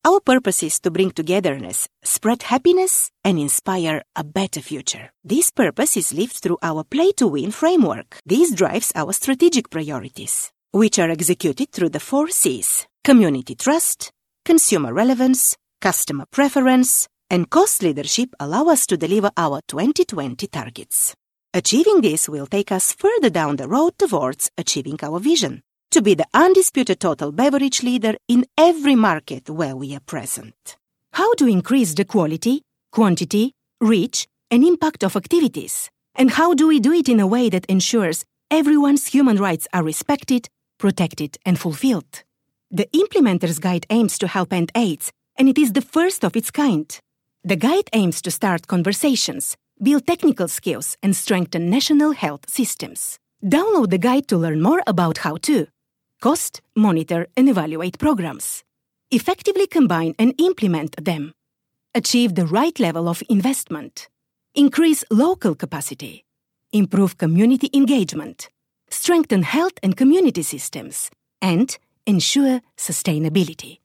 Our purpose is to bring togetherness, spread happiness, and inspire a better future. This purpose is lived through our Play to Win framework. This drives our strategic priorities, which are executed through the 4 C's: community trust, consumer relevance, customer preference, and cost leadership allow us to deliver our 2020 targets. Achieving this will take us further down the road towards achieving our vision, to be the undisputed total beverage leader in every market where we are present. How to increase the quality, quantity, reach, and impact of activities? And how do we do it in a way that ensures everyone's human rights are respected, protected, and fulfilled? The Implementer's Guide aims to help end AIDS, and it is the first of its kind. The guide aims to start conversations, build technical skills, and strengthen national health systems. Download the guide to learn more about how to cost, monitor, and evaluate programs, effectively combine and implement them, achieve the right level of investment, increase local capacity, improve community engagement, strengthen health and community systems, and ensure sustainability.